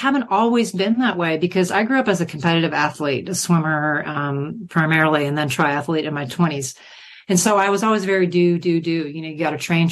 haven't always been that way because I grew up as a competitive athlete, a swimmer, primarily, and then triathlete in my 20s. And so I was always very do. You got to train.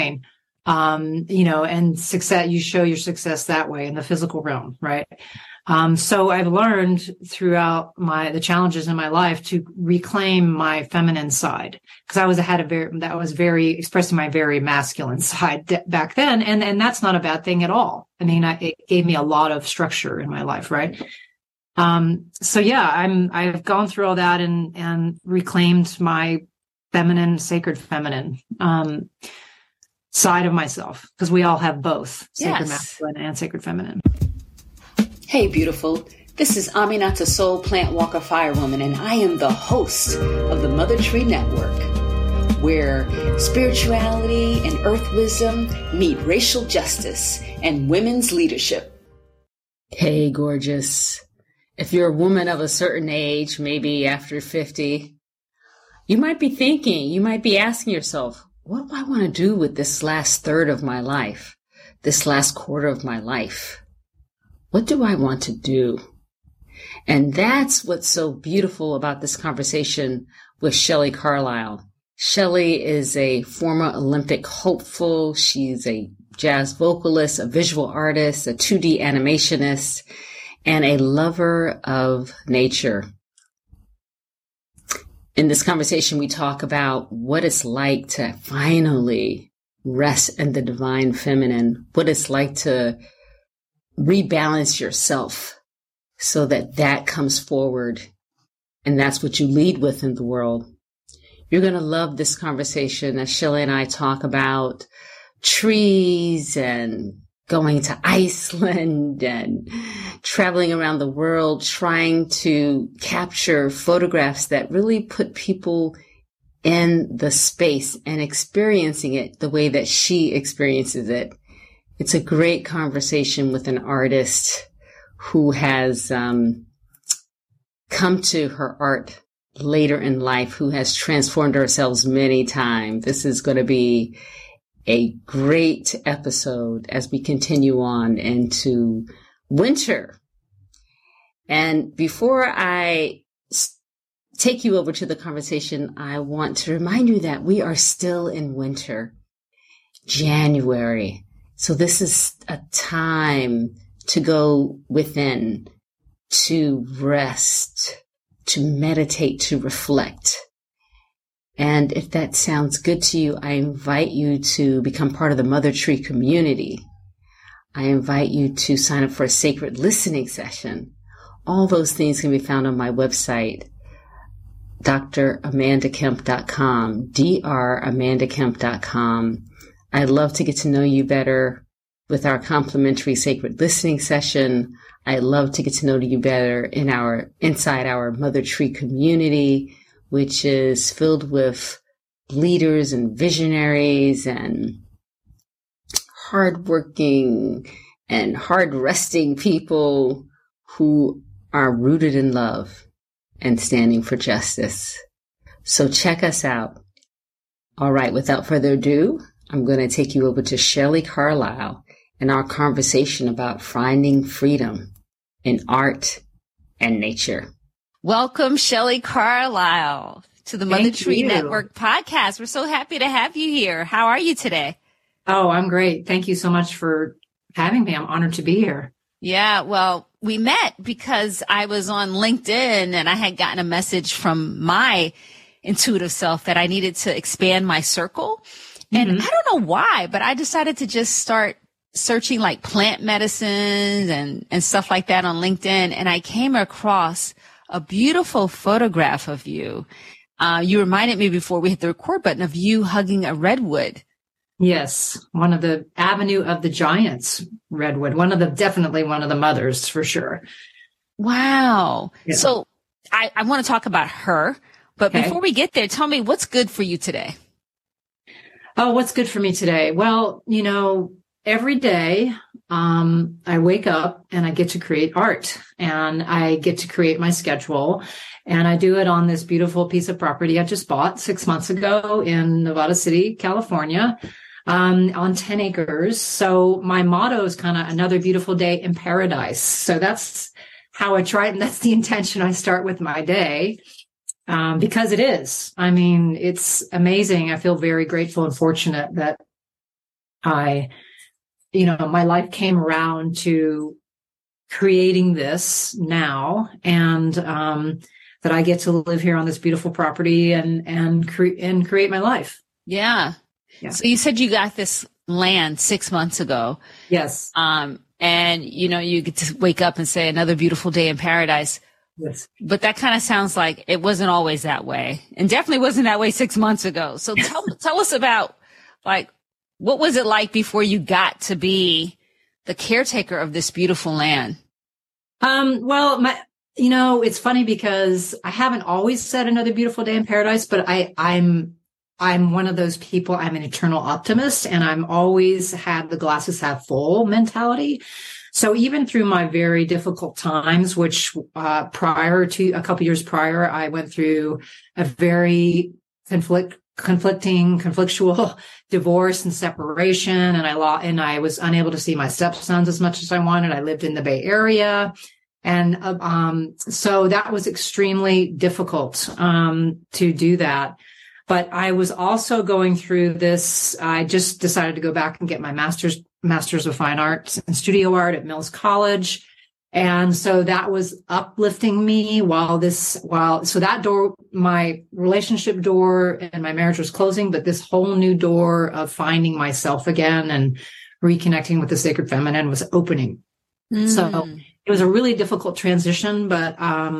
And success, you show your success that way in the physical realm, right? So I've learned throughout the challenges in my life to reclaim my feminine side because I was very expressing my very masculine side back then. And that's not a bad thing at all. I mean, it gave me a lot of structure in my life. Right. So yeah, I've gone through all that and reclaimed my sacred feminine, side of myself because we all have both sacred masculine and sacred feminine. Hey, beautiful. This is Aminata Soul Plant Walker Firewoman, and I am the host of the Mother Tree Network, where spirituality and earth wisdom meet racial justice and women's leadership. Hey, gorgeous. If you're a woman of a certain age, maybe after 50, you might be asking yourself, what do I want to do with this last third of my life, this last quarter of my life? What do I want to do? And that's what's so beautiful about this conversation with Shelley Carlisle. Shelley is a former Olympic hopeful. She's a jazz vocalist, a visual artist, a 2D animationist, and a lover of nature. In this conversation, we talk about what it's like to finally rest in the divine feminine, what it's like to rebalance yourself so that comes forward. And that's what you lead with in the world. You're going to love this conversation as Shelley and I talk about trees and going to Iceland and traveling around the world, trying to capture photographs that really put people in the space and experiencing it the way that she experiences it. It's a great conversation with an artist who has come to her art later in life, who has transformed ourselves many times. This is going to be a great episode as we continue on into winter. And before I take you over to the conversation, I want to remind you that we are still in winter, January. So this is a time to go within, to rest, to meditate, to reflect. And if that sounds good to you, I invite you to become part of the Mother Tree community. I invite you to sign up for a sacred listening session. All those things can be found on my website, dramandakemp.com, dramandakemp.com. I'd love to get to know you better with our complimentary sacred listening session. I'd love to get to know you better inside our Mother Tree community, which is filled with leaders and visionaries and hardworking and hard-resting people who are rooted in love and standing for justice. So check us out. All right, without further ado, I'm going to take you over to Shelley Carlisle and our conversation about finding freedom in art and nature. Welcome, Shelley Carlisle, to the Mother Tree Network podcast. We're so happy to have you here. How are you today? Oh, I'm great. Thank you so much for having me. I'm honored to be here. Yeah, well, we met because I was on LinkedIn and I had gotten a message from my intuitive self that I needed to expand my circle. And I don't know why, but I decided to just start searching like plant medicines and stuff like that on LinkedIn. And I came across a beautiful photograph of you. You reminded me before we hit the record button of you hugging a redwood. Yes. One of the Avenue of the Giants redwood. Definitely one of the mothers for sure. Wow. Yeah. So I want to talk about her, but before we get there, tell me what's good for you today. Oh, what's good for me today? Well, every day, I wake up and I get to create art and I get to create my schedule, and I do it on this beautiful piece of property I just bought 6 months ago in Nevada City, California. on 10 acres. So my motto is kind of another beautiful day in paradise. So that's how I try, and that's the intention I start with my day. Because it is. I mean, it's amazing. I feel very grateful and fortunate that my life came around to creating this now, and that I get to live here on this beautiful property and create my life. Yeah. So you said you got this land 6 months ago. Yes. And you get to wake up and say another beautiful day in paradise. Yes. But that kind of sounds like it wasn't always that way, and definitely wasn't that way 6 months ago. So tell us about, like, what was it like before you got to be the caretaker of this beautiful land? Well, it's funny because I haven't always said another beautiful day in paradise, but I'm one of those people. I'm an eternal optimist, and I'm always had the glasses half full mentality. So even through my very difficult times, which prior to a couple years prior, I went through a very conflictual divorce and separation, and I was unable to see my stepsons as much as I wanted. I lived in the Bay Area, and so that was extremely difficult to do that. But I was also going through this. I just decided to go back and get my master's of fine arts and studio art at Mills College. And so that was uplifting me so that door, my relationship door and my marriage was closing, but this whole new door of finding myself again and reconnecting with the sacred feminine was opening. So it was a really difficult transition, but,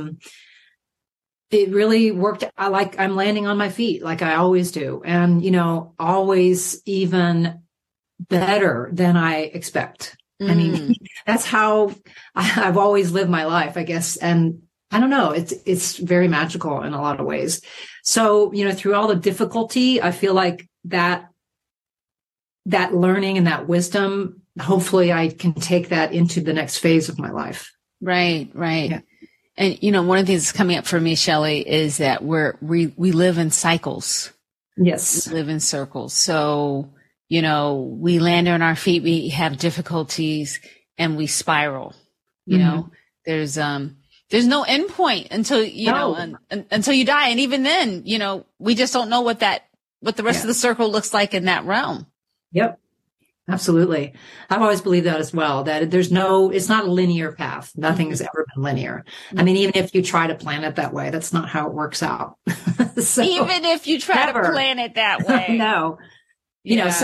it really worked. I'm landing on my feet like I always do. And, always even better than I expect. I mean, that's how I've always lived my life, I guess. And I don't know, it's very magical in a lot of ways. So, through all the difficulty, I feel like that learning and that wisdom, hopefully I can take that into the next phase of my life. Right. Yeah. And, one of the things that's coming up for me, Shelley, is that we live in cycles. Yes. We live in circles. So, we land on our feet, we have difficulties, and we spiral. There's no end point until, until you die. And even then, we just don't know what the rest of the circle looks like in that realm. Yep. Absolutely. I've always believed that as well, that it's not a linear path. Nothing has ever been linear. I mean, even if you try to plan it that way, that's not how it works out. So, even if you try to plan it that way. No. So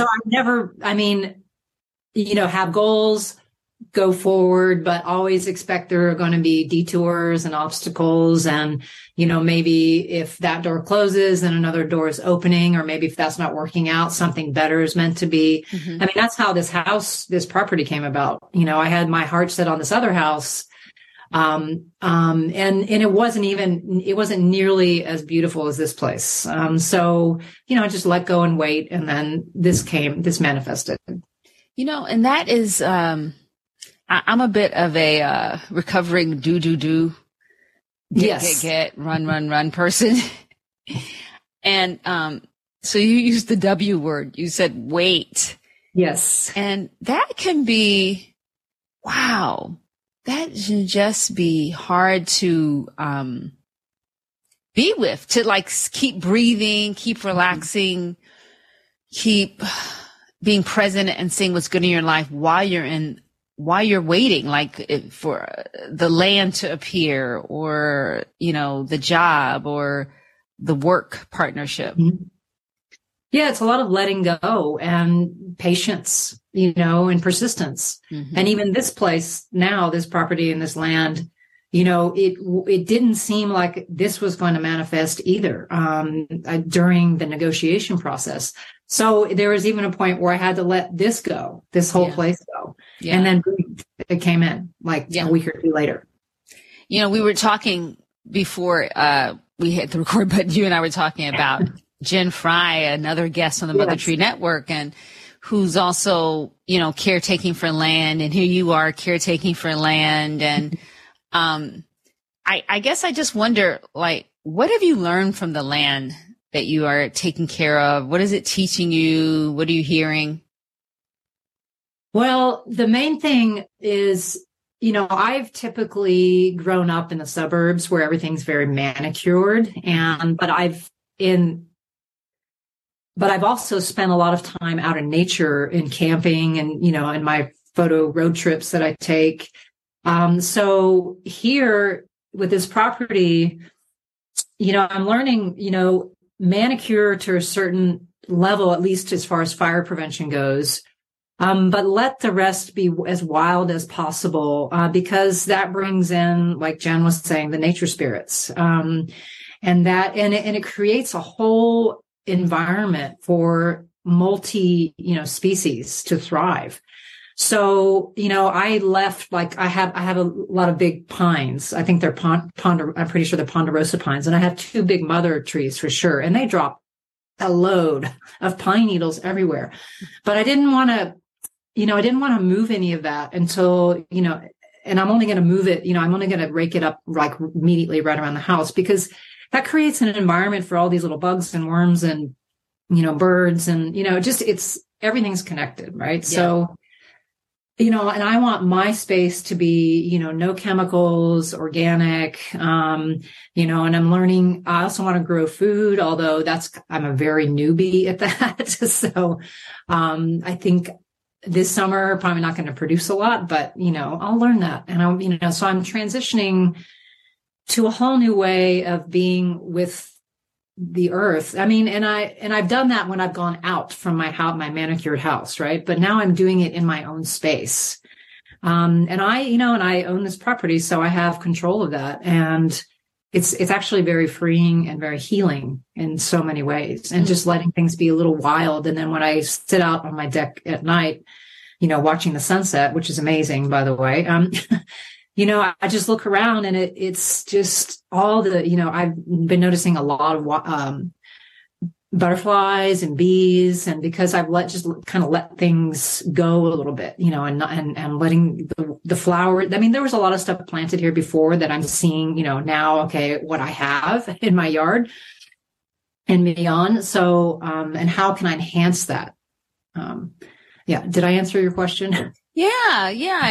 have goals, go forward, but always expect there are going to be detours and obstacles. And, maybe if that door closes and another door is opening, or maybe if that's not working out, something better is meant to be. I mean, that's how this property came about. I had my heart set on this other house. And it wasn't nearly as beautiful as this place. So, I just let go and wait. And then this manifested. And that is, I'm a bit of a recovering do, get, run person. And so you used the W word. You said wait. Yes. And that can be, wow, that can just be hard to be with, to keep breathing, keep relaxing, keep being present and seeing what's good in your life while you're waiting, for the land to appear, or, the job or the work partnership. Yeah, it's a lot of letting go and patience, and persistence. And even this place now, this property and this land, it didn't seem like this was going to manifest either during the negotiation process. So there was even a point where I had to let this go, this whole place go. Yeah. And then it came in a week or two later. We were talking before we hit the record button. You and I were talking about Jen Fry, another guest on the Mother Tree Network, and who's also, caretaking for land. And here you are caretaking for land. And I guess I just wonder, what have you learned from the land that you are taking care of? What is it teaching you? What are you hearing? Well, the main thing is, I've typically grown up in the suburbs where everything's very manicured, but I've also spent a lot of time out in nature, in camping and, in my photo road trips that I take. So here with this property, I'm learning, manicure to a certain level, at least as far as fire prevention goes. But let the rest be as wild as possible, because that brings in, like Jen was saying, the nature spirits. And it creates a whole environment for species to thrive. So, I left, I have a lot of big pines. I think they're I'm pretty sure they're ponderosa pines. And I have 2 big mother trees for sure. And they drop a load of pine needles everywhere. But I didn't want to move any of that until, and I'm only going to move it, I'm only going to rake it up like immediately right around the house, because that creates an environment for all these little bugs and worms and, birds and, everything's connected, right? Yeah. So, and I want my space to be, no chemicals, organic, and I'm learning, I also want to grow food, although I'm a very newbie at that. So, I think this summer, probably not going to produce a lot, but, I'll learn that. And so I'm transitioning to a whole new way of being with the earth. I mean, and I've done that when I've gone out from my manicured house, right? But now I'm doing it in my own space. And I own this property, so I have control of that. And it's actually very freeing and very healing in so many ways, and just letting things be a little wild. And then when I sit out on my deck at night, watching the sunset, which is amazing, by the way, I just look around and it's just all the, I've been noticing a lot of butterflies and bees, and because I've let things go a little bit, and letting the flower. I mean, there was a lot of stuff planted here before that I'm seeing, now, okay, what I have in my yard and beyond. So, and how can I enhance that? Yeah. Did I answer your question? Yeah.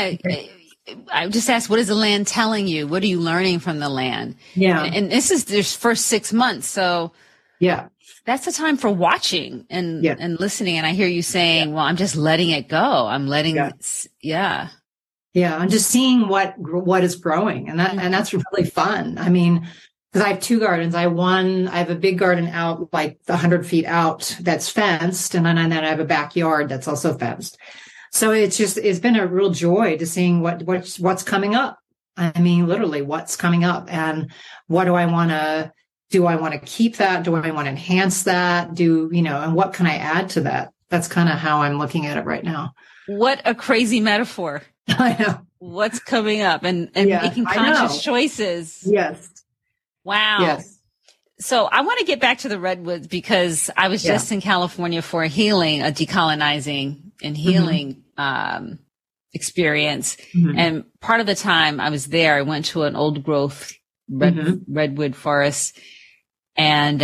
I just asked, what is the land telling you? What are you learning from the land? Yeah. And this is their first 6 months. So yeah, that's the time for watching and listening. And I hear you saying, well, I'm just letting it go. I'm letting, yeah. I'm just seeing what is growing. And that's really fun. I mean, because I have 2 gardens. I have a big garden out like 100 feet out that's fenced. And then I have a backyard that's also fenced. So it's been a real joy to seeing what's coming up. I mean, literally what's coming up, and what do I want to keep that? Do I want to enhance that? And what can I add to that? That's kind of how I'm looking at it right now. What a crazy metaphor. I know. What's coming up and making conscious choices. Yes. Wow. Yes. So I want to get back to the redwoods, because I was just in California for a decolonizing and healing experience. Mm-hmm. And part of the time I was there, I went to an old growth redwood forest, and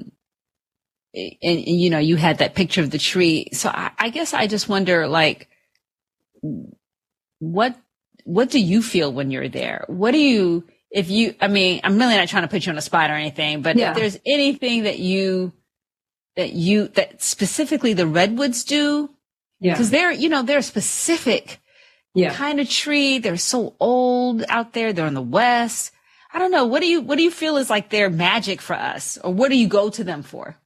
you had that picture of the tree. So I guess I just wonder, like, what do you feel when you're there? I'm really not trying to put you on the spot or anything, but if there's anything that specifically the redwoods do, because they're a specific kind of tree. They're so old out there. They're in the West. I don't know. What do you feel is like their magic for us, or what do you go to them for?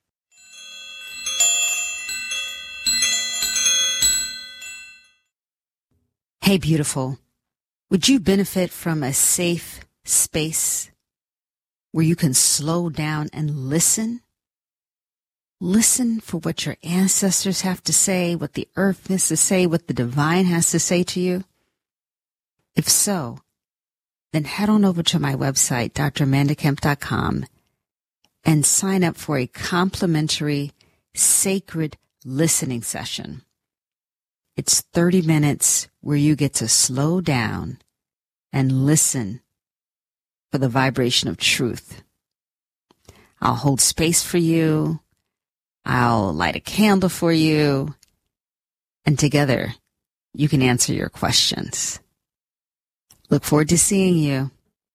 Hey, beautiful. Would you benefit from a safe space where you can slow down and listen? Listen for what your ancestors have to say, what the earth has to say, what the divine has to say to you. If so, then head on over to my website, DrAmandaKemp.com, and sign up for a complimentary sacred listening session. It's 30 minutes where you get to slow down and listen for the vibration of truth. I'll hold space for you. I'll light a candle for you. And together, you can answer your questions. Look forward to seeing you.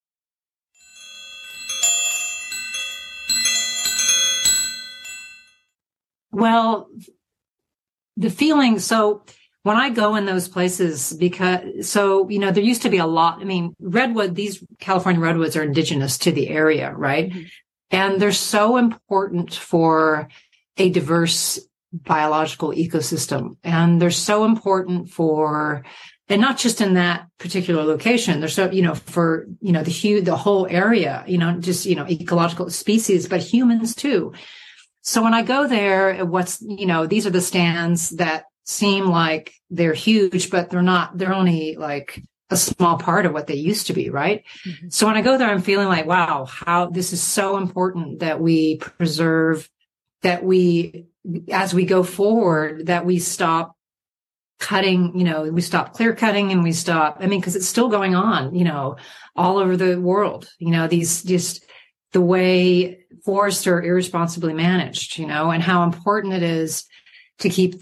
Well, the feeling, so when I go in those places, there used to be a lot, these California redwoods are indigenous to the area, right? Mm-hmm. And they're so important for a diverse biological ecosystem. And they're so important and not just in that particular location, they're so, for, the whole area, just, ecological species, but humans too. So when I go there, these are the stands that seem like they're huge, but they're only like a small part of what they used to be, right? Mm-hmm. So when I go there, I'm feeling like, wow, how this is so important that we preserve, that as we go forward, that we stop cutting, we stop clear cutting and we stop, because it's still going on, all over the world, these just the way forests are irresponsibly managed, and how important it is to keep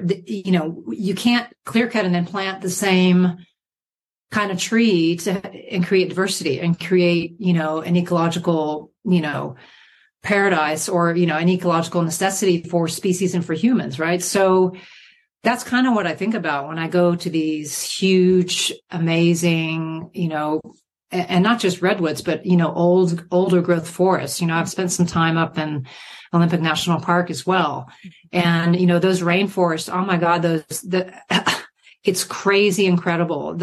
you can't clear cut and then plant the same kind of tree and create diversity and create, an ecological, paradise or, an ecological necessity for species and for humans, right? So that's kind of what I think about when I go to these huge, amazing, and not just redwoods, but, older growth forests. I've spent some time up in Olympic National Park as well. And, those rainforests, oh my God, it's crazy incredible.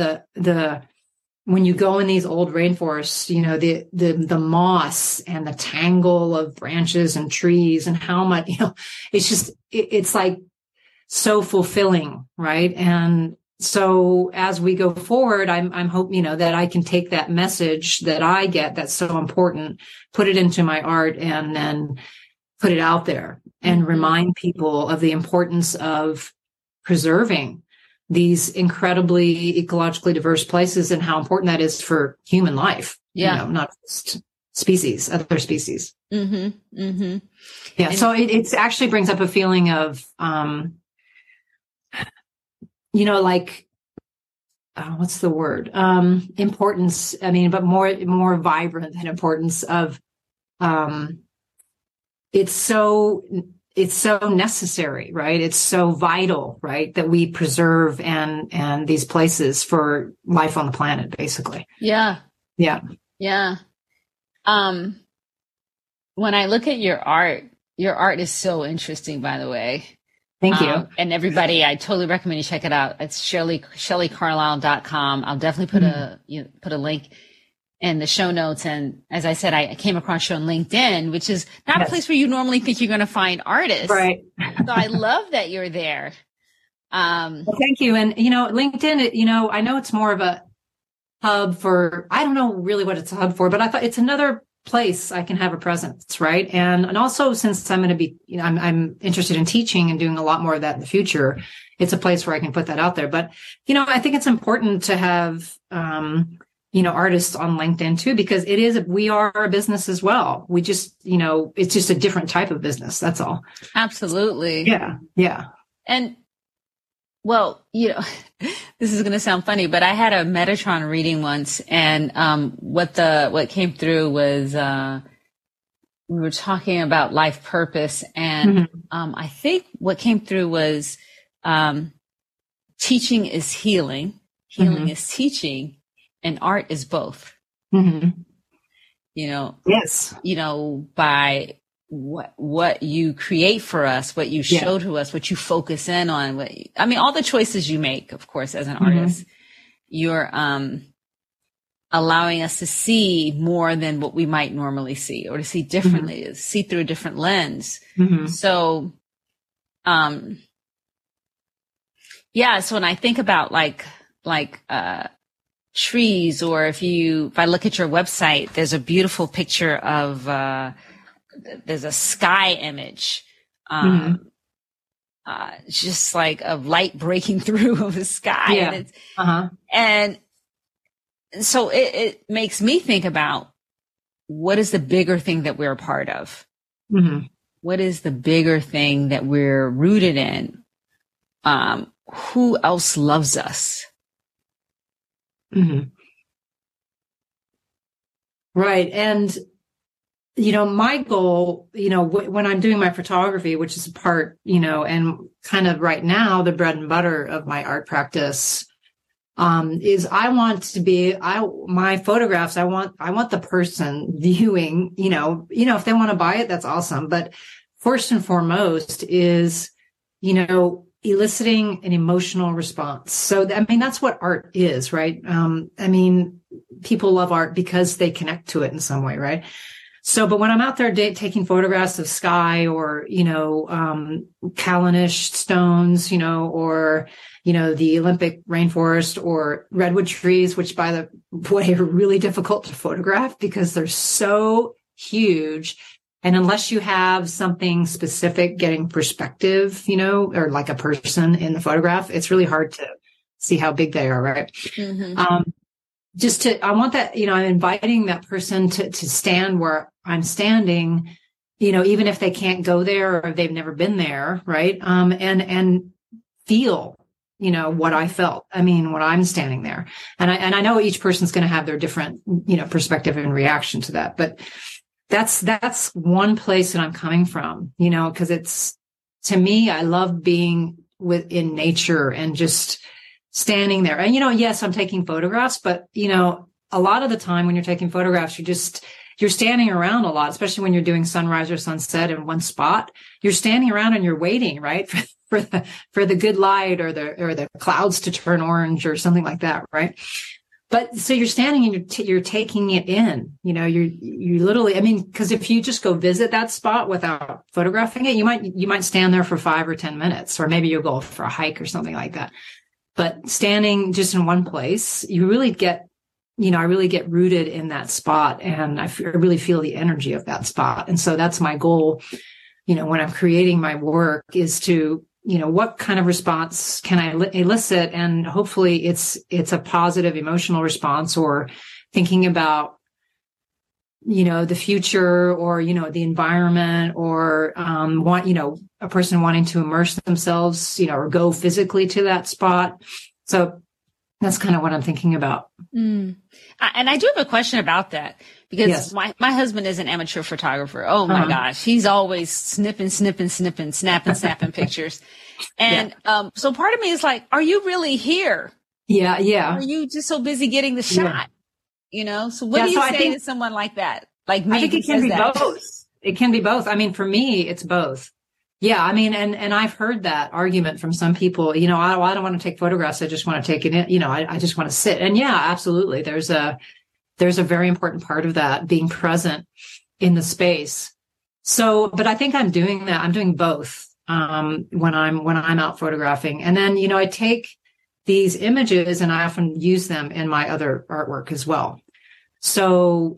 When you go in these old rainforests, the moss and the tangle of branches and trees and how much, it's like so fulfilling, right? And so as we go forward, I'm hoping, that I can take that message that I get that's so important, put it into my art and then put it out there and remind people of the importance of preserving these incredibly ecologically diverse places and how important that is for human life. Yeah. Not just other species. Mm-hmm. Mm-hmm. Yeah. And so it actually brings up a feeling of, what's the word? Importance. But more vibrant than importance of, it's so necessary, right? It's so vital, right? That we preserve and these places for life on the planet, basically. Yeah. Yeah. Yeah. When I look at your art is so interesting, by the way. Thank you. And everybody, I totally recommend you check it out. It's ShelleyCarlisle.com. I'll definitely put a link in the show notes. And as I said, I came across you on LinkedIn, which is not a place where you normally think you're going to find artists. Right. So I love that you're there. Well, thank you. And, LinkedIn, I know it's more of a hub for, I don't know really what it's a hub for, but I thought it's another place I can have a presence, right? And also since I'm going to be, I'm interested in teaching and doing a lot more of that in the future, it's a place where I can put that out there. But, I think it's important to have, artists on LinkedIn too, because we are a business as well. We just, it's just a different type of business. That's all. Absolutely. Yeah. Yeah. And well, this is going to sound funny, but I had a Metatron reading once, and what came through was we were talking about life purpose, and I think what came through was teaching is healing, healing is teaching, and art is both. Mm-hmm. Yes. By what you create for us, what you show to us, what you focus in on, all the choices you make, of course, as an artist, you're allowing us to see more than what we might normally see, or to see differently, see through a different lens. So, so when I think about like trees, or if I look at your website, there's a beautiful picture of, there's a sky image, just like of light breaking through of the sky. Yeah. And so it makes me think about what is the bigger thing that we're a part of. Mm-hmm. What is the bigger thing that we're rooted in? Who else loves us? Mm-hmm. Right. And, my goal, when I'm doing my photography, which is a part, and kind of right now, the bread and butter of my art practice, is I want to be, my photographs, I want the person viewing, if they want to buy it, that's awesome. But first and foremost is, eliciting an emotional response. So, that's what art is, right? People love art because they connect to it in some way, right? So, but when I'm out there taking photographs of sky or, Callanish stones, or, the Olympic rainforest or redwood trees, which by the way are really difficult to photograph because they're so huge. And unless you have something specific getting perspective, or like a person in the photograph, it's really hard to see how big they are, right? Mm-hmm. I want that, I'm inviting that person to stand where I'm standing, even if they can't go there or they've never been there, right? And feel, what I felt. When I'm standing there. And I know each person's going to have their different, perspective and reaction to that, but that's one place that I'm coming from, because to me, I love being in nature and just standing there. And, yes, I'm taking photographs, but, a lot of the time when you're taking photographs, you're standing around a lot, especially when you're doing sunrise or sunset in one spot. You're standing around and you're waiting, right? For the good light or the clouds to turn orange or something like that, right? But so you're standing and you're taking it in, you literally, because if you just go visit that spot without photographing it, you might stand there for 5 or 10 minutes, or maybe you'll go for a hike or something like that. But standing just in one place, you really get, I really get rooted in that spot, and I really feel the energy of that spot. And so that's my goal, when I'm creating my work, is to, what kind of response can I elicit? And hopefully it's a positive emotional response, or thinking about, the future, or, the environment, or, a person wanting to immerse themselves, or go physically to that spot. So that's kind of what I'm thinking about. And I do have a question about that, because yes. my husband is an amateur photographer. Oh my gosh. He's always snapping pictures. And, so part of me is like, are you really here? Yeah. Yeah. Or are you just so busy getting the shot? So what do you say to someone like that? Like me, I think it can be both. It can be both. For me, it's both. Yeah. And I've heard that argument from some people, I don't want to take photographs. I just want to take it in, I just want to sit. And yeah, absolutely. There's a very important part of that, being present in the space. So, but I think I'm doing that. I'm doing both, when I'm out photographing. And then, I take these images and I often use them in my other artwork as well. So,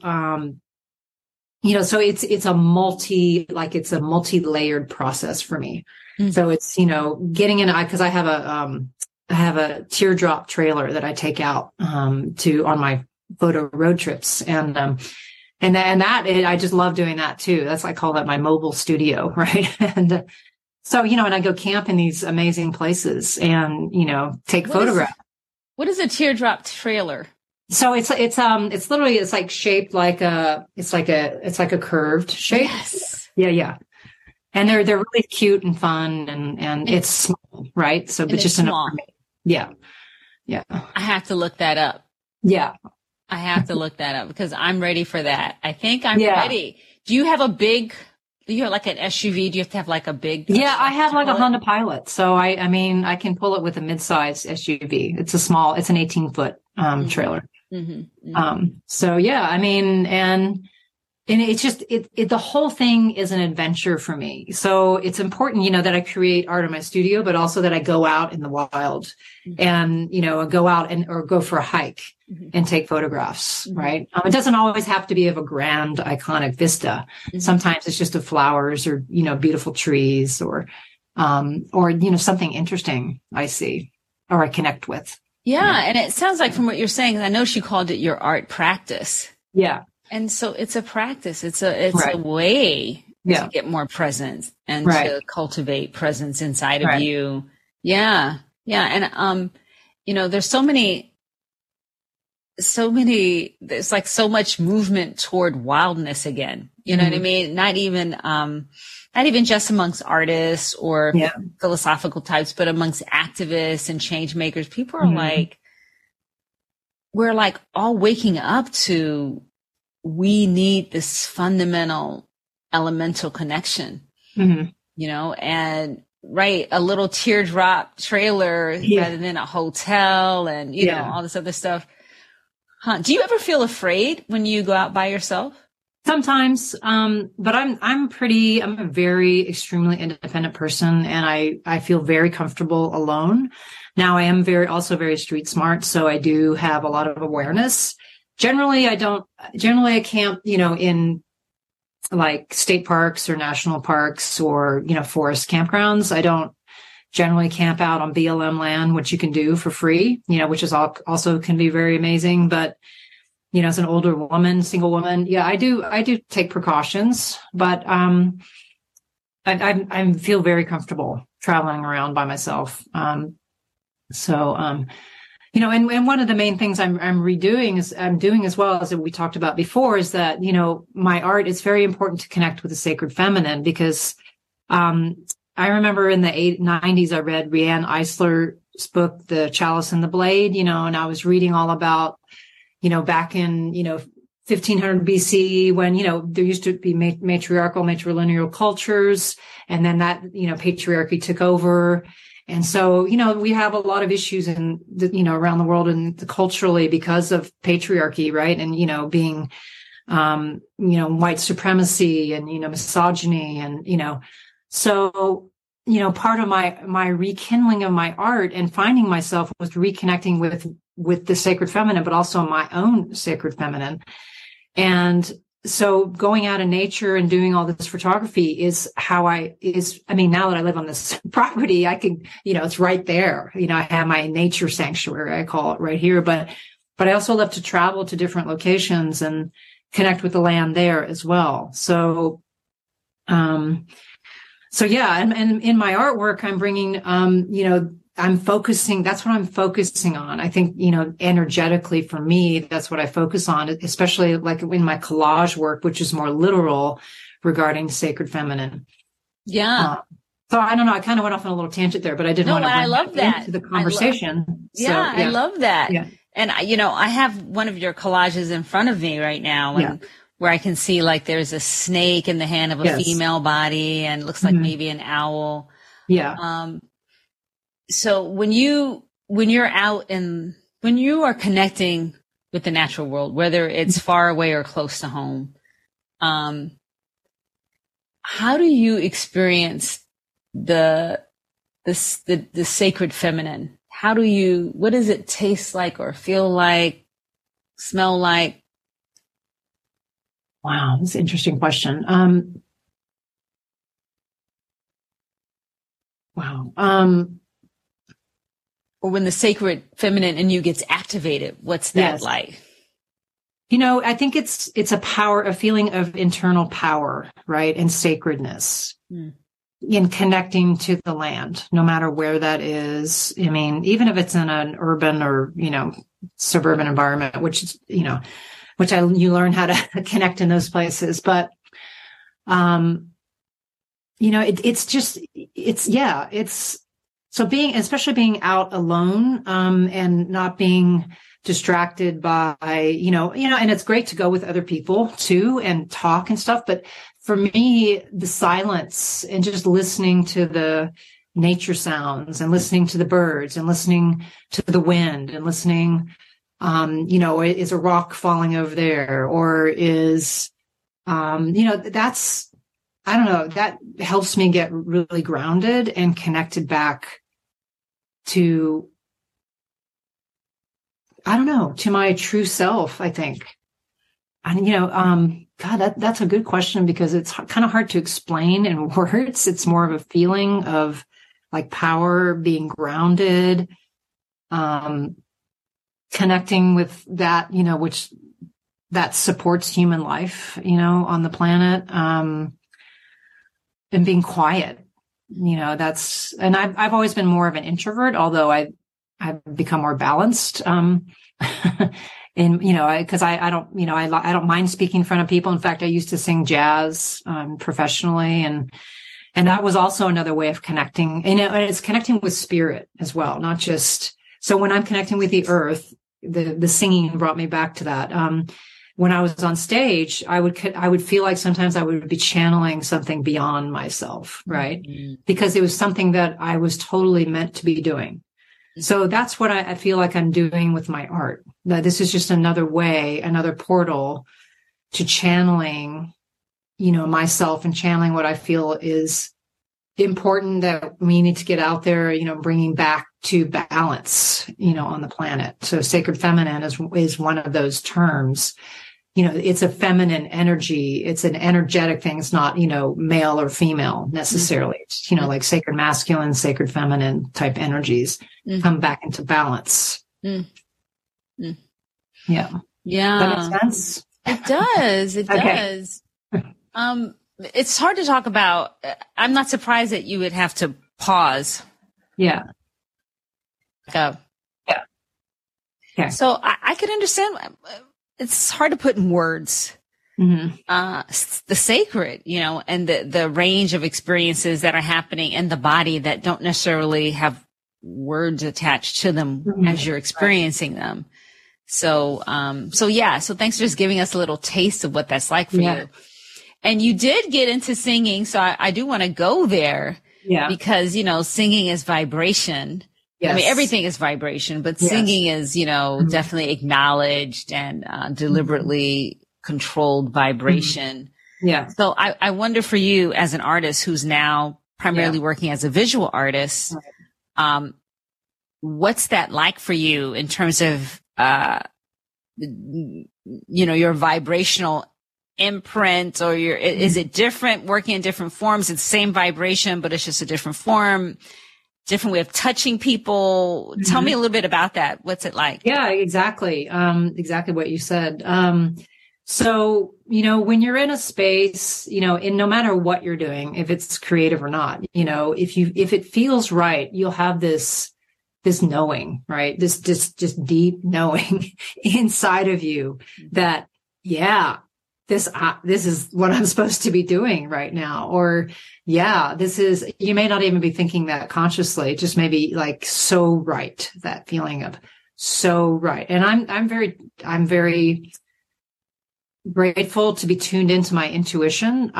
so it's a multi-layered process for me. Mm-hmm. So it's, getting in, cause I have a teardrop trailer that I take out, on my photo road trips. And I just love doing that too. I call that my mobile studio. Right. And, so, and I go camp in these amazing places and, take photographs. What is a teardrop trailer? So it's literally, it's like shaped like it's like a curved shape. Yes. Yeah. And they're really cute and fun, and it's small, right? So, but just enough for me. Yeah. Yeah. I have to look that up. Yeah. I have to look that up because I'm ready for that. I think I'm ready. Do you have like an SUV? Do you have to have like a big? Yeah, I have like a Honda Pilot. So I can pull it with a mid-size SUV. It's an 18-foot trailer. Mm-hmm. Mm-hmm. So yeah, and it's just, the whole thing is an adventure for me. So it's important, that I create art in my studio, but also that I go out in the wild and, go out or go for a hike and take photographs, right? It doesn't always have to be of a grand, iconic vista. Sometimes it's just of flowers or, beautiful trees or something interesting I see or I connect with. Yeah. And it sounds like from what you're saying, I know she called it your art practice. Yeah. And so it's a practice. It's a way Yeah. to get more presence and Right. to cultivate presence inside of Right. you. Yeah. Yeah. And, there's there's like so much movement toward wildness again. You know what I mean? Not even just amongst artists or Yeah. philosophical types, but amongst activists and change makers. People are we're like all waking up to, we need this fundamental elemental connection, and right. A little teardrop trailer rather than a hotel and, all this other stuff. Huh. Do you ever feel afraid when you go out by yourself? Sometimes, but I'm a very extremely independent person, and I feel very comfortable alone. Now I am also very street smart, so I do have a lot of awareness. Generally I camp, in like state parks or national parks or, forest campgrounds. I don't generally camp out on BLM land, which you can do for free, which is also can be very amazing. But, as an older woman, single woman, I do take precautions, but, I feel very comfortable traveling around by myself. And one of the main things I'm doing as well as we talked about before is that, my art is very important to connect with the sacred feminine because, I remember in the 90s, I read Riane Eisler's book, The Chalice and the Blade, and I was reading all about, back in, 1500 BC when, there used to be matrilineal cultures. And then that, patriarchy took over. And so, we have a lot of issues around the world and culturally because of patriarchy, right? And, being, white supremacy and, misogyny and, so, part of my rekindling of my art and finding myself was reconnecting with the sacred feminine, but also my own sacred feminine. And so going out in nature and doing all this photography is now that I live on this property, I can, it's right there. I have my nature sanctuary, I call it right here, but I also love to travel to different locations and connect with the land there as well. So, and in my artwork, I'm bringing, that's what I'm focusing on. I think, energetically for me, that's what I focus on, especially like in my collage work, which is more literal regarding sacred feminine. Yeah. So I don't know. I kind of went off on a little tangent there, but I didn't want to bring that into the conversation. I love that. Yeah. And I have one of your collages in front of me right now. And where I can see like there's a snake in the hand of a female body and looks like maybe an owl. Yeah. So when you're out and when you are connecting with the natural world, whether it's far away or close to home, how do you experience the sacred feminine? What does it taste like or feel like, smell like? Wow, that's an interesting question. Wow. Or when the sacred feminine in you gets activated, what's that like? I think it's a feeling of internal power, right? And sacredness in connecting to the land, no matter where that is. I mean, even if it's in an urban or, suburban environment, which is, you learn how to connect in those places. But, especially being out alone, and not being distracted by, and it's great to go with other people too and talk and stuff. But for me, the silence and just listening to the nature sounds and listening to the birds and listening to the wind and listening, is a rock falling over there or is, that's, I don't know, that helps me get really grounded and connected back to, I don't know, to my true self, I think. And, God, that's a good question because it's kind of hard to explain in words. It's more of a feeling of like power, being grounded, connecting with that, which that supports human life, on the planet. and being quiet. And I've always been more of an introvert, although I've become more balanced. Cause I don't mind speaking in front of people. In fact, I used to sing jazz, professionally, and that was also another way of connecting, and it's connecting with spirit as well, not just, so when I'm connecting with the earth, the singing brought me back to that. When I was on stage, I would feel like sometimes I would be channeling something beyond myself, right? Mm-hmm. Because it was something that I was totally meant to be doing. So that's what I feel like I'm doing with my art. That this is just another way, another portal to channeling, myself, and channeling what I feel is important that we need to get out there, bringing back to balance, on the planet. So sacred feminine is one of those terms. It's a feminine energy. It's an energetic thing. It's not, male or female necessarily. It's, like sacred masculine, sacred feminine type energies come back into balance. Yeah. Yeah. That makes sense? It does. It does. It's hard to talk about. I'm not surprised that you would have to pause. Yeah. Go. Yeah. Okay. So I could understand. It's hard to put in words, the sacred, and the range of experiences that are happening in the body that don't necessarily have words attached to them as you're experiencing them. So thanks for just giving us a little taste of what that's like for you. And you did get into singing. So I do want to go there because, singing is vibration. Yes. I mean, everything is vibration, but singing is, definitely acknowledged and deliberately controlled vibration. Yeah. So I wonder for you as an artist who's now primarily working as a visual artist, what's that like for you in terms of, your vibrational imprint, or is it different working in different forms? It's the same vibration, but it's just a different form. Different way of touching people. Tell me a little bit about that. What's it like? Yeah, exactly. Exactly what you said. So, when you're in a space, and no matter what you're doing, if it's creative or not, if it feels right, you'll have this knowing, right? This just deep knowing inside of you that, this is what I'm supposed to be doing right now. Or, you may not even be thinking that consciously, just maybe like so right, that feeling of so right. And I'm very grateful to be tuned into my intuition.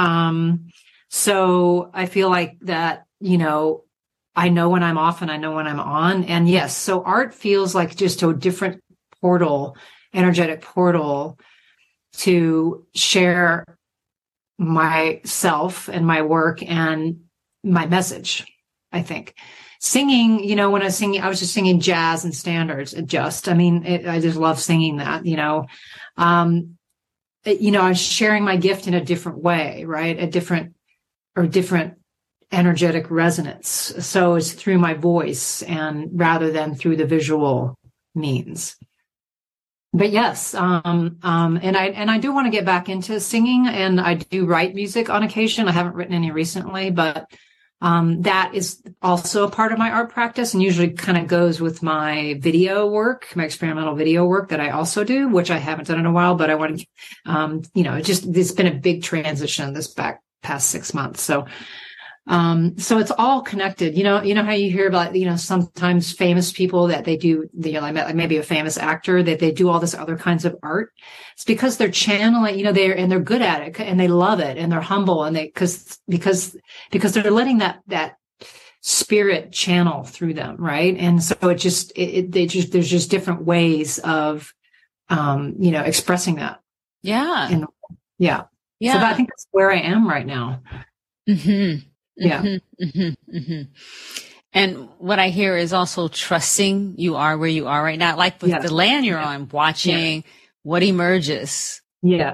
So I feel like that, I know when I'm off and I know when I'm on. And yes, so art feels like just a different portal, energetic portal to share myself and my work and my message. I think singing, when I was singing, I was just singing jazz and standards. I just love singing that, I was sharing my gift in a different way, right? A different energetic resonance. So it's through my voice and rather than through the visual means. But yes, and I do want to get back into singing, and I do write music on occasion. I haven't written any recently, but that is also a part of my art practice, and usually kind of goes with my video work, my experimental video work that I also do, which I haven't done in a while. But I want to, it's been a big transition this past 6 months. So it's all connected. You know how you hear about, sometimes famous people that they do, like maybe a famous actor that they do all this other kinds of art. It's because they're channeling, they're good at it and they love it and they're humble and because they're letting that spirit channel through them. Right. And so there's just different ways of, expressing that. Yeah. Yeah. So I think that's where I am right now. Mm-hmm. Yeah. Mm-hmm, mm-hmm. And what I hear is also trusting you are where you are right now. Like with the land you're on, watching what emerges. Yeah.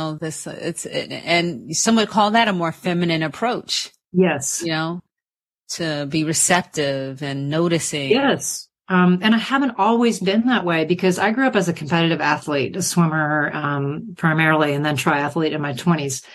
And some would call that a more feminine approach. Yes. To be receptive and noticing. Yes. And I haven't always been that way because I grew up as a competitive athlete, a swimmer, primarily, and then triathlete in my 20s.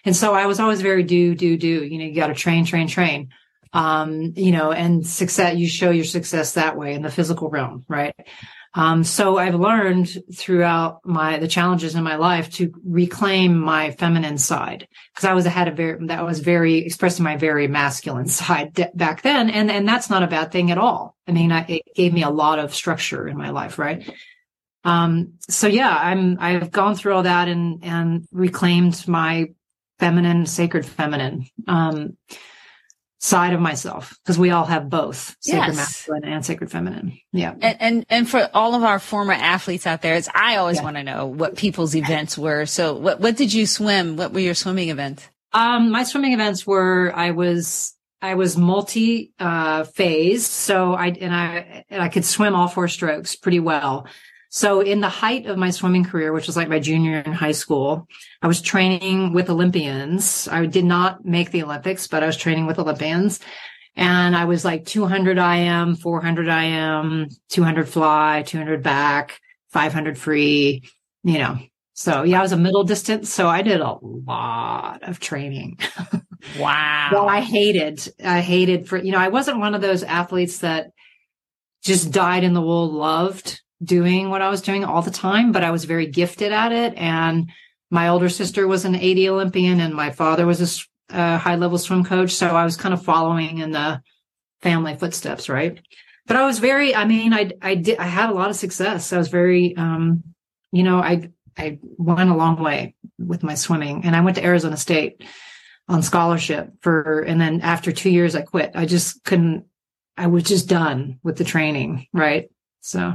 And so I was always very do. You got to train. And success, you show your success that way in the physical realm, right? So I've learned throughout the challenges in my life to reclaim my feminine side, because I was very expressing my very masculine side back then. And that's not a bad thing at all. I mean, it gave me a lot of structure in my life. Right. So yeah, I've gone through all that and reclaimed my sacred feminine, side of myself, because we all have both sacred masculine and sacred feminine. Yeah. And for all of our former athletes out there, I always want to know what people's events were. So what did you swim? What were your swimming events? My swimming events were, I was multi phased. So I could swim all 4 strokes pretty well. So in the height of my swimming career, which was like my junior year in high school, I was training with Olympians. I did not make the Olympics, but I was training with Olympians. And I was like 200 IM, 400 IM, 200 fly, 200 back, 500 free, So yeah, I was a middle distance. So I did a lot of training. Wow. Well, I hated I wasn't one of those athletes that just dyed in the wool loved doing what I was doing all the time, but I was very gifted at it. And my older sister was an 80 Olympian and my father was a high level swim coach. So I was kind of following in the family footsteps. Right. But I was I had a lot of success. I was very, I went a long way with my swimming, and I went to Arizona State on scholarship and then after 2 years, I quit. I was just done with the training. Right. So.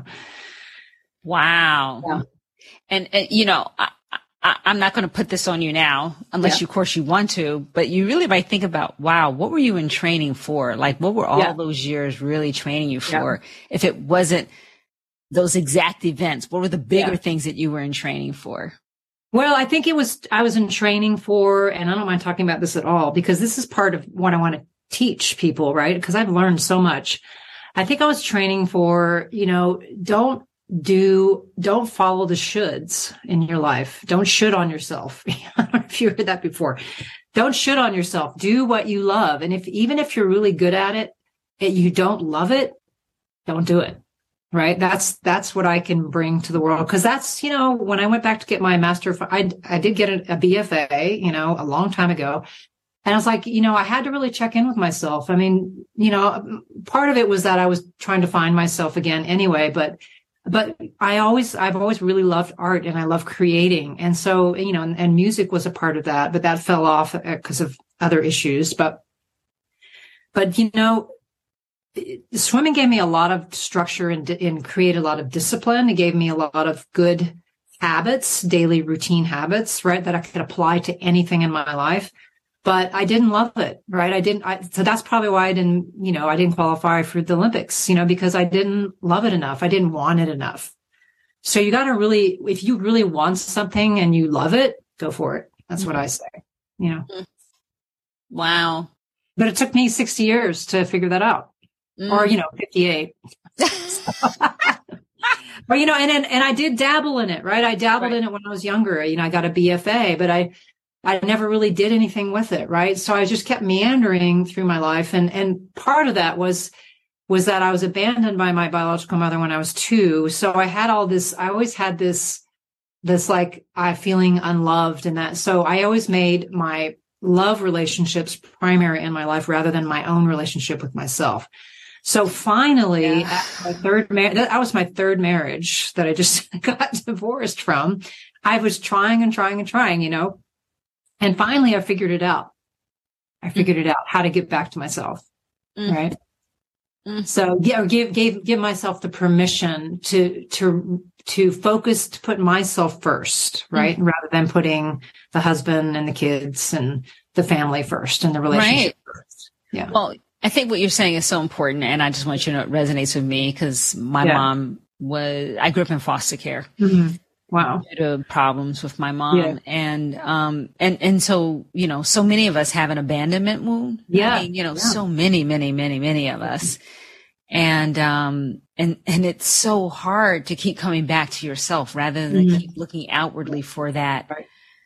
Wow. Yeah. And I'm not going to put this on you now, unless of course you want to, but you really might think about, wow, what were you in training for? Like, what were all those years really training you for? If it wasn't those exact events, what were the bigger things that you were in training for? Well, I think I was in training for, and I don't mind talking about this at all, because this is part of what I want to teach people, right? Because I've learned so much. I think I was training for, don't follow the shoulds in your life. Don't should on yourself. I don't know if you heard that before. Don't should on yourself. Do what you love. And even if you're really good at it, you don't love it, don't do it. Right. That's what I can bring to the world. Cause that's, when I went back to get my master, I did get a BFA, a long time ago. And I was like, I had to really check in with myself. I mean, part of it was that I was trying to find myself again anyway, but I've always really loved art and I love creating. And so, and music was a part of that, but that fell off because of other issues. But swimming gave me a lot of structure and created a lot of discipline. It gave me a lot of good habits, daily routine habits, right, that I could apply to anything in my life. But I didn't love it, right? So that's probably why I didn't qualify for the Olympics, because I didn't love it enough. I didn't want it enough. So you got to really, if you really want something and you love it, go for it. That's what I say, Wow. But it took me 60 years to figure that out, or, 58. But, and I did dabble in it, right? I dabbled in it when I was younger. I got a BFA, but I never really did anything with it, right? So I just kept meandering through my life. And part of that was that I was abandoned by my biological mother when I was 2. So I always had this like feeling unloved and that. So I always made my love relationships primary in my life rather than my own relationship with myself. So finally, that was my third marriage that I just got divorced from. I was trying and trying and trying, And finally, I figured it out. How to get back to myself. Right. So give myself the permission to focus, to put myself first, right? Rather than putting the husband and the kids and the family first and the relationship first. Yeah. Well, I think what you're saying is so important. And I just want you to know it resonates with me because my mom I grew up in foster care. Mm-hmm. Wow. Due to problems with my mom. Yeah. And so, so many of us have an abandonment wound. Yeah. I mean, so many of us. And it's so hard to keep coming back to yourself rather than keep looking outwardly for that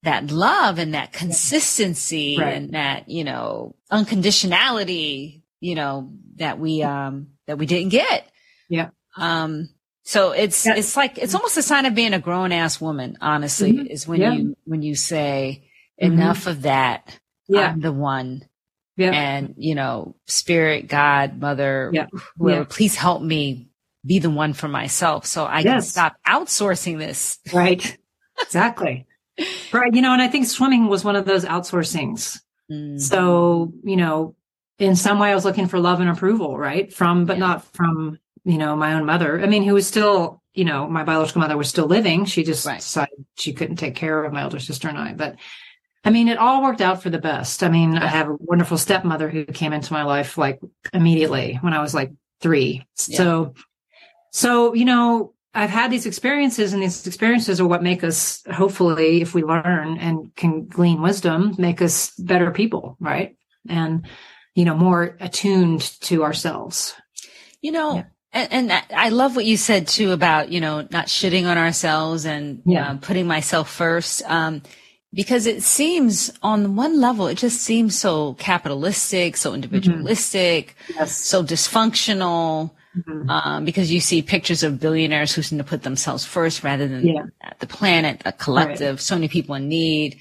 that love and that consistency Right. and that, unconditionality, that we didn't get. Yeah. So it's like, it's almost a sign of being a grown ass woman, honestly, Mm-hmm. is when you say enough of that. Yeah. I'm the one. Yeah. And, spirit, God, mother, whoever, please help me be the one for myself so I can stop outsourcing this. Right. Exactly. Right. And I think swimming was one of those outsourcings. Mm-hmm. So, in some way I was looking for love and approval, right? But not from, my own mother. I mean, who was still, my biological mother was still living. She just decided she couldn't take care of my older sister and I. But I mean, it all worked out for the best. I mean, I have a wonderful stepmother who came into my life like immediately when I was like 3. Yeah. So, I've had these experiences, and these experiences are what make us, hopefully, if we learn and can glean wisdom, make us better people, right? And, more attuned to ourselves. And I love what you said too about, not shitting on ourselves and putting myself first. Because it seems on one level, it just seems so capitalistic, so individualistic, so dysfunctional. Mm-hmm. Because you see pictures of billionaires who seem to put themselves first rather than the planet, a collective, so many people in need.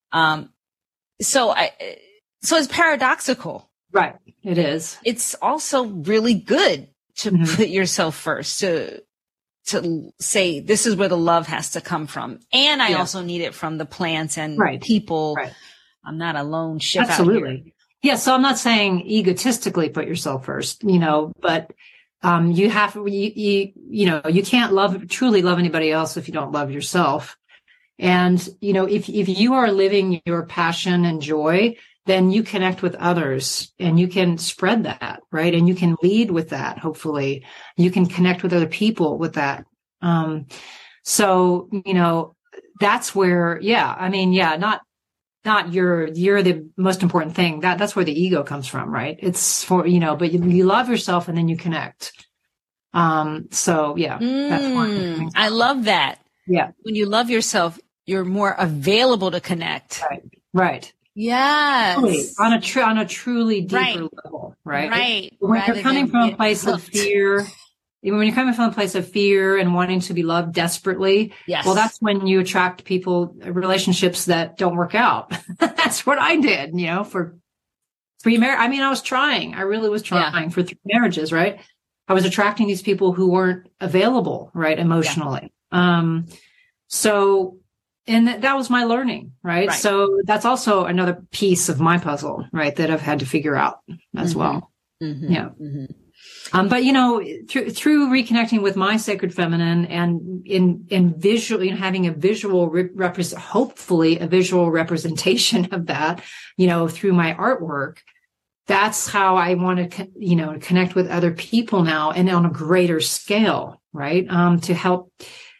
So it's paradoxical. Right. It is. It's also really good to put yourself first, to say this is where the love has to come from. And I also need it from the plants and people. Right. I'm not a lone ship Absolutely. out here. Yeah. So I'm not saying egotistically put yourself first, but you have, you can't truly love anybody else if you don't love yourself. And, if you are living your passion and joy, then you connect with others and you can spread that, right? And you can lead with that. Hopefully you can connect with other people with that. So, that's where, not you're the most important thing. That's where the ego comes from, right? It's for, but you love yourself and then you connect. That's one. I love that. Yeah. When you love yourself, you're more available to connect. Right. Yes. Totally. On a truly deeper level, right? Right. When you're coming from a place of fear, and wanting to be loved desperately, well, that's when you attract relationships that don't work out. That's what I did, for 3 marriages. I mean, I really was trying for 3 marriages, right? I was attracting these people who weren't available, right, emotionally. Yeah. And that was my learning, right? So that's also another piece of my puzzle, right, that I've had to figure out as well. Mm-hmm. Yeah. Mm-hmm. But through reconnecting with my sacred feminine and in visual, having a visual hopefully a visual representation of that, through my artwork, that's how I want to, connect with other people now and on a greater scale, right? To help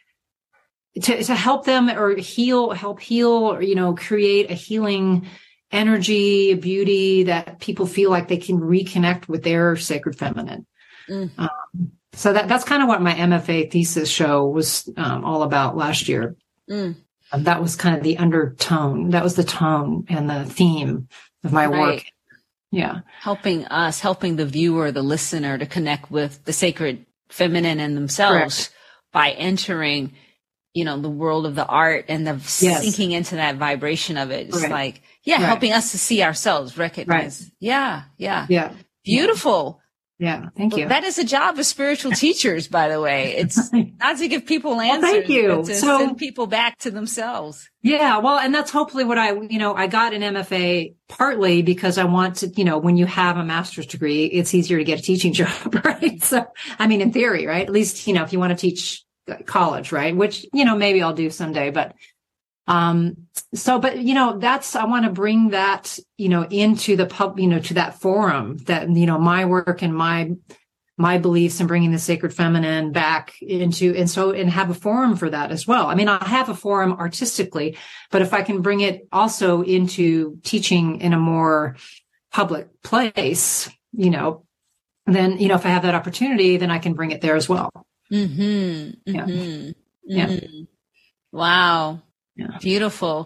them or help heal, or, create a healing energy, a beauty that people feel like they can reconnect with their sacred feminine. So that's kind of what my MFA thesis show was all about last year. That was kind of the undertone. That was the tone and the theme of my work. Yeah. Helping the viewer, the listener to connect with the sacred feminine in themselves by entering, the world of the art and the sinking into that vibration of it. It's like, helping us to see ourselves, recognize. Yeah. Beautiful. Yeah. Thank you. That is a job of spiritual teachers, by the way. It's not to give people answers, thank you. But to send people back to themselves. Yeah. Well, and that's hopefully what I got an MFA partly because I want to, when you have a master's degree, it's easier to get a teaching job, right? So, I mean, in theory, right? At least, if you want to teach college, right? Which, maybe I'll do someday, but I want to bring that, into the to that forum that, my work and my beliefs and bringing the sacred feminine back into, and have a forum for that as well. I mean, I have a forum artistically, but if I can bring it also into teaching in a more public place, then, if I have that opportunity, then I can bring it there as well. Mm-hmm. Mm-hmm. Yeah. Wow. Yeah. Beautiful.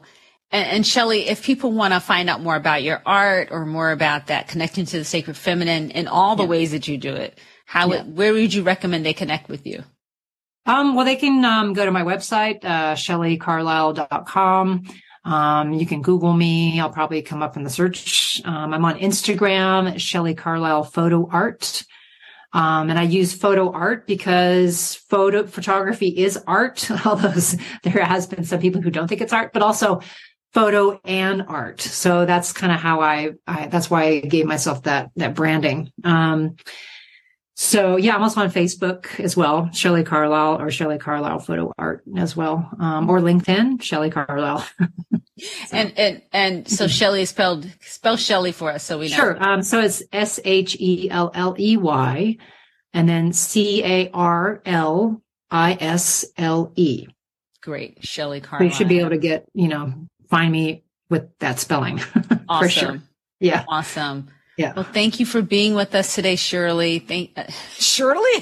And Shelley, if people want to find out more about your art or more about that connecting to the sacred feminine in all the ways that you do it, where would you recommend they connect with you? Well, they can go to my website, shelleycarlisle.com. You can Google me. I'll probably come up in the search. I'm on Instagram, Shelley Carlisle Photo Art. And I use photo art because photography is art, although there has been some people who don't think it's art, but also photo and art. So that's kind of how that's why I gave myself that branding. So yeah, I'm also on Facebook as well, Shelley Carlisle or Shelley Carlisle Photo Art as well. Or LinkedIn, Shelley Carlisle. So Shelley is spell Shelley for us so we know. Sure. So it's SHELLEY and then CARLISLE. Great. Shelley Carlisle. You should be able to find me with that spelling. Awesome. For sure. Yeah. Awesome. Yeah. Well, thank you for being with us today, Shirley. Shirley?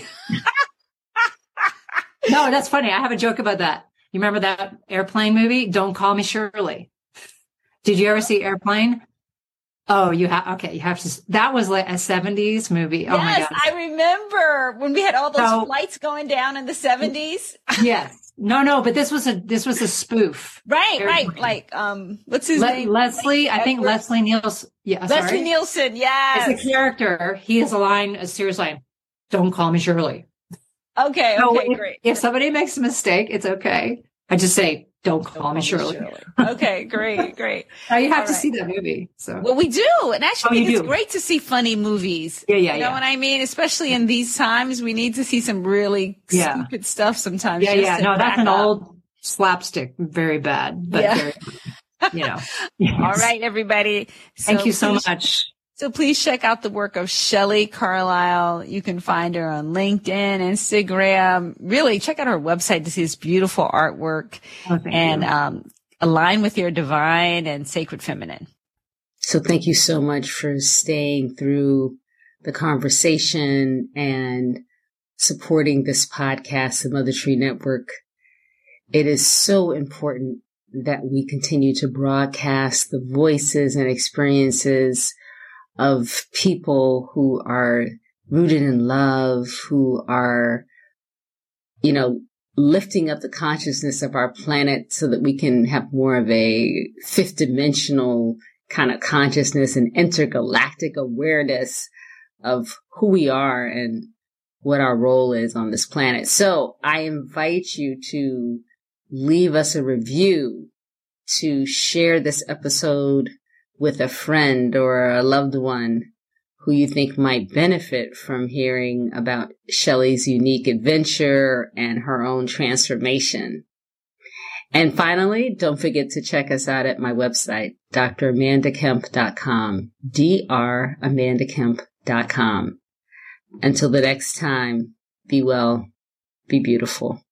No, that's funny. I have a joke about that. You remember that Airplane movie? Don't Call Me Shirley. Did you ever see Airplane? Oh, you have. Okay, you have to. That was like a 70s movie. Yes, oh my God. I remember when we had all those flights going down in the 70s. Yes. No, but this was a spoof. Right. Airplane. Like, what's his name? Leslie, I think Leslie Nielsen. Yeah, Leslie Nielsen, yes. As a character, he has a serious line. Don't call me Shirley. Okay, great. If somebody makes a mistake, it's okay. I just say, don't call me Shirley. Okay, great. Now you have to see that movie. So. Well, we do. And actually, it's great to see funny movies. Yeah. You know what I mean? Especially in these times, we need to see some really stupid stuff sometimes. Yeah. No, that's an old slapstick. Very bad, but very, Yes. All right, everybody. Thank you so much. So please check out the work of Shelley Carlisle. You can find her on LinkedIn, Instagram. Really check out her website to see this beautiful artwork and align with your divine and sacred feminine. So thank you so much for staying through the conversation and supporting this podcast, the Mother Tree Network. It is so important that we continue to broadcast the voices and experiences of people who are rooted in love, who are, lifting up the consciousness of our planet so that we can have more of a fifth dimensional kind of consciousness and intergalactic awareness of who we are and what our role is on this planet. So I invite you to leave us a review, to share this episode with a friend or a loved one who you think might benefit from hearing about Shelley's unique adventure and her own transformation. And finally, don't forget to check us out at my website, dramandakemp.com, dramandakemp.com. Until the next time, be well, be beautiful.